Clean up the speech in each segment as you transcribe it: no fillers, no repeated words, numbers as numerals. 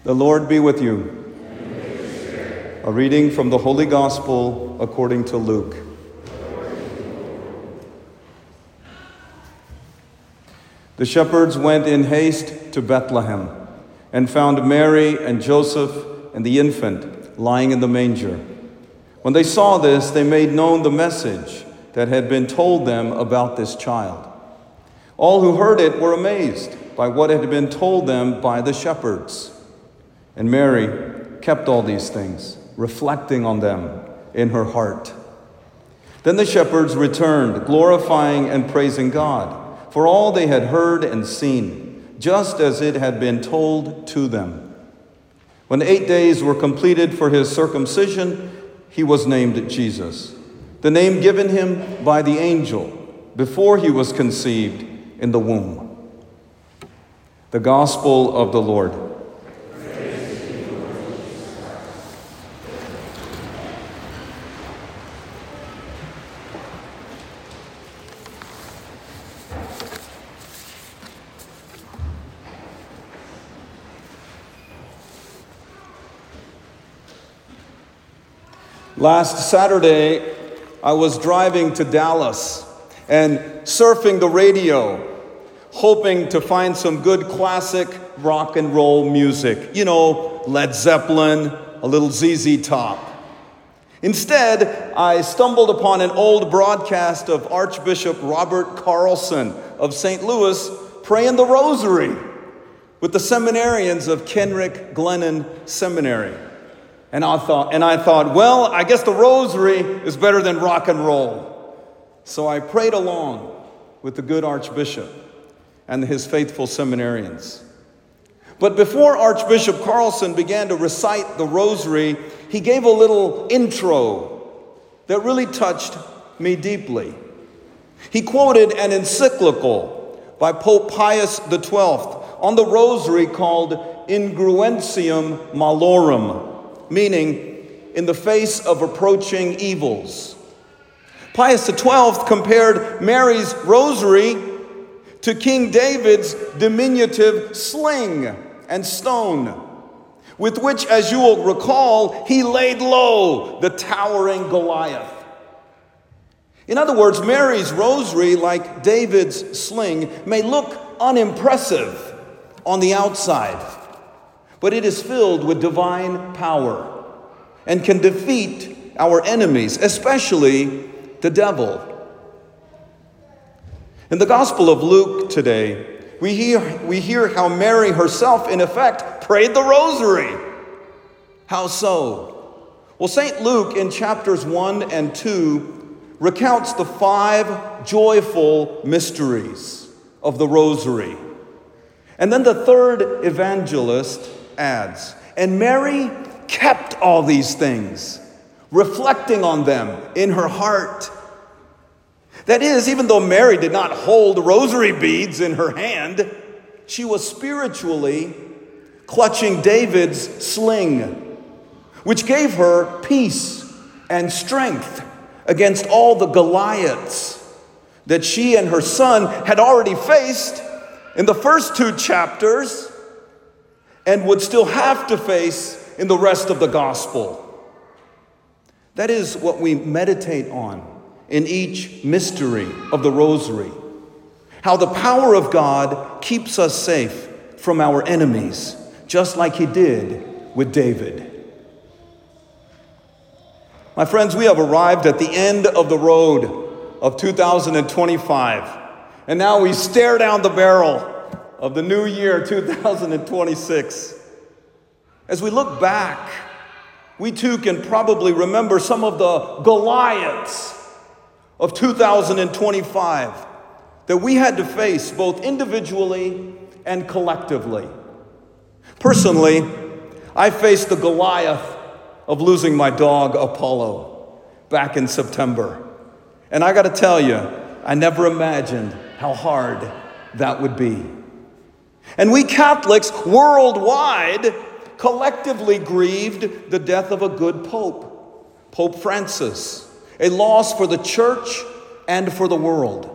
The Lord be with you. A reading from the Holy Gospel according to Luke. The shepherds went in haste to Bethlehem and found Mary and Joseph and the infant lying in the manger. When they saw this, they made known the message that had been told them about this child. All who heard it were amazed by what had been told them by the shepherds. And Mary kept all these things, reflecting on them in her heart. Then the shepherds returned, glorifying and praising God for all they had heard and seen, just as it had been told to them. When 8 days were completed for his circumcision, he was named Jesus, the name given him by the angel before he was conceived in the womb. The Gospel of the Lord. Last Saturday, I was driving to Dallas and surfing the radio, hoping to find some good classic rock and roll music. You know, Led Zeppelin, a little ZZ Top. Instead, I stumbled upon an old broadcast of Archbishop Robert Carlson of St. Louis praying the rosary with the seminarians of Kenrick Glennon Seminary. And I thought, well, I guess the rosary is better than rock and roll. So I prayed along with the good Archbishop and his faithful seminarians. But before Archbishop Carlson began to recite the rosary, he gave a little intro that really touched me deeply. He quoted an encyclical by Pope Pius XII on the rosary called Ingruentium Malorum, meaning in the face of approaching evils. Pius XII compared Mary's rosary to King David's diminutive sling and stone, with which, as you will recall, he laid low the towering Goliath. In other words, Mary's rosary, like David's sling, may look unimpressive on the outside, but it is filled with divine power and can defeat our enemies, especially the devil. In the Gospel of Luke today, we hear how Mary herself, in effect, prayed the rosary. How so? Well, St. Luke in chapters 1 and 2 recounts the 5 joyful mysteries of the rosary. And then the third evangelist adds, and Mary kept all these things, reflecting on them in her heart. That is, even though Mary did not hold rosary beads in her hand, she was spiritually clutching David's sling, which gave her peace and strength against all the Goliaths that she and her son had already faced in the first 2 chapters and would still have to face in the rest of the gospel. That is what we meditate on in each mystery of the rosary. How the power of God keeps us safe from our enemies, just like he did with David. My friends, we have arrived at the end of the road of 2025, and now we stare down the barrel of the new year, 2026. As we look back, we too can probably remember some of the Goliaths of 2025 that we had to face both individually and collectively. Personally, I faced the Goliath of losing my dog, Apollo, back in September. And I got to tell you, I never imagined how hard that would be. And we Catholics worldwide collectively grieved the death of a good pope, Pope Francis, a loss for the church and for the world.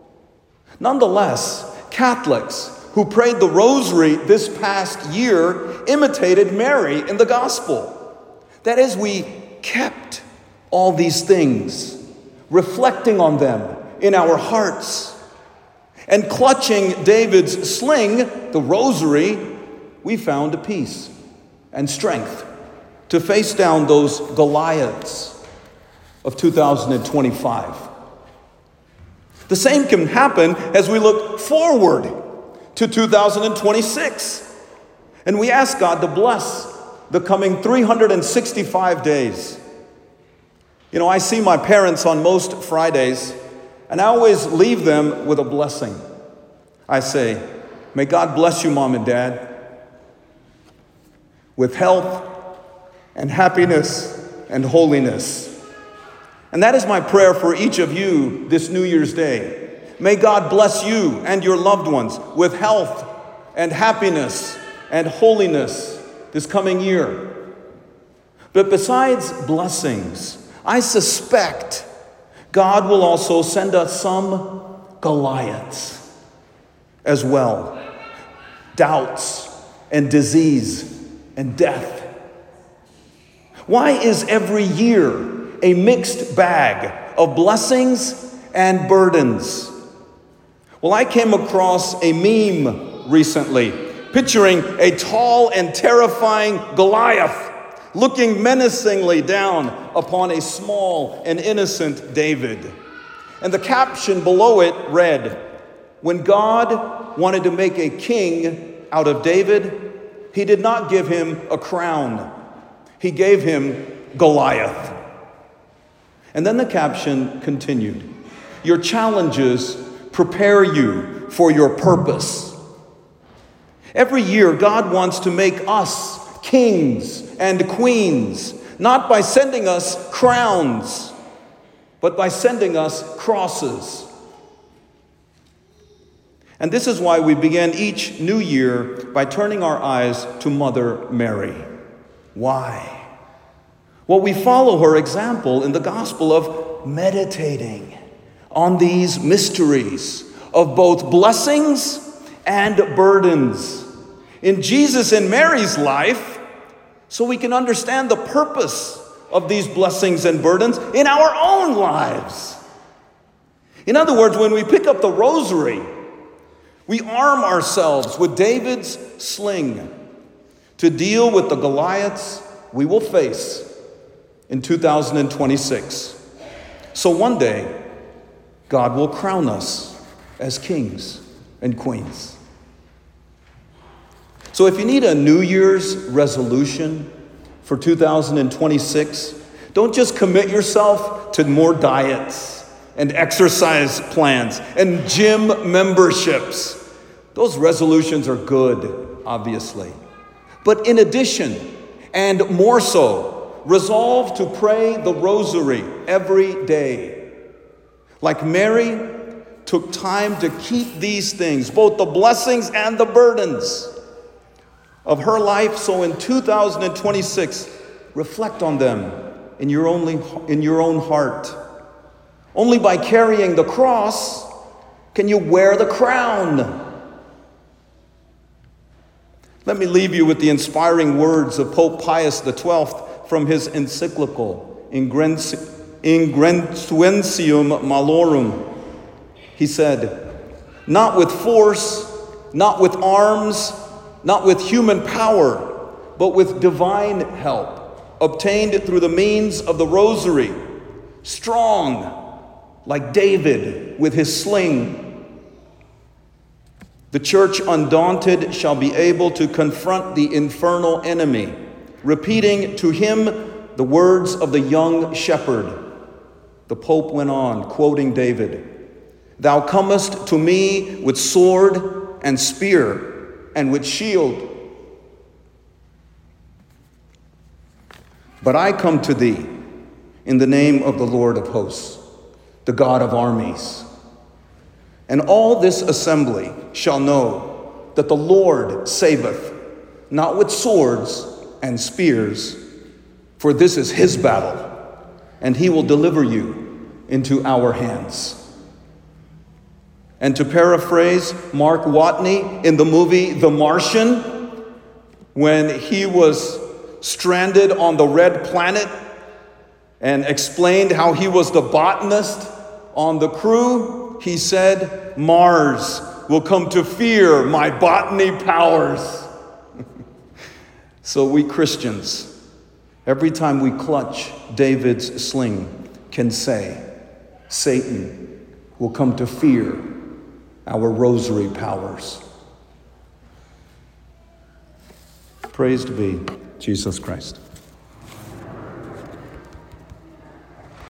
Nonetheless, Catholics who prayed the rosary this past year imitated Mary in the gospel. That is, we kept all these things, reflecting on them in our hearts. And clutching David's sling, the rosary, we found peace and strength to face down those Goliaths of 2025. The same can happen as we look forward to 2026. And we ask God to bless the coming 365 days. You know, I see my parents on most Fridays, and I always leave them with a blessing. I say, may God bless you, Mom and Dad, with health and happiness and holiness. And that is my prayer for each of you this New Year's Day. May God bless you and your loved ones with health and happiness and holiness this coming year. But besides blessings, I suspect God will also send us some Goliaths as well. Doubts and disease and death. Why is every year a mixed bag of blessings and burdens? Well, I came across a meme recently picturing a tall and terrifying Goliath looking menacingly down upon a small and innocent David. And the caption below it read, "When God wanted to make a king out of David, he did not give him a crown. He gave him Goliath." And then the caption continued, "Your challenges prepare you for your purpose." Every year, God wants to make us kings and queens, not by sending us crowns, but by sending us crosses. And this is why we begin each new year by turning our eyes to Mother Mary. Why? Well, we follow her example in the gospel of meditating on these mysteries of both blessings and burdens in Jesus and Mary's life, so we can understand the purpose of these blessings and burdens in our own lives. In other words, when we pick up the rosary, we arm ourselves with David's sling to deal with the Goliaths we will face in 2026. So one day, God will crown us as kings and queens. So if you need a New Year's resolution for 2026, don't just commit yourself to more diets and exercise plans and gym memberships. Those resolutions are good, obviously. But in addition, and more so, resolve to pray the rosary every day. Like Mary took time to keep these things, both the blessings and the burdens of her life, so in 2026, reflect on them in your own heart. Only by carrying the cross can you wear the crown. Let me leave you with the inspiring words of Pope Pius XII from his encyclical, Ingressentium Malorum. He said, "Not with force, not with arms, not with human power, but with divine help, obtained through the means of the rosary, strong, like David with his sling, the church undaunted shall be able to confront the infernal enemy, repeating to him the words of the young shepherd." The Pope went on, quoting David, "Thou comest to me with sword and spear, and with shield. But I come to thee in the name of the Lord of hosts, the God of armies. And all this assembly shall know that the Lord saveth, not with swords and spears, for this is his battle, and he will deliver you into our hands." And to paraphrase Mark Watney in the movie The Martian, when he was stranded on the red planet and explained how he was the botanist on the crew, he said, Mars will come to fear my botany powers. So we Christians, every time we clutch David's sling, can say, Satan will come to fear our rosary powers. Praised be Jesus Christ.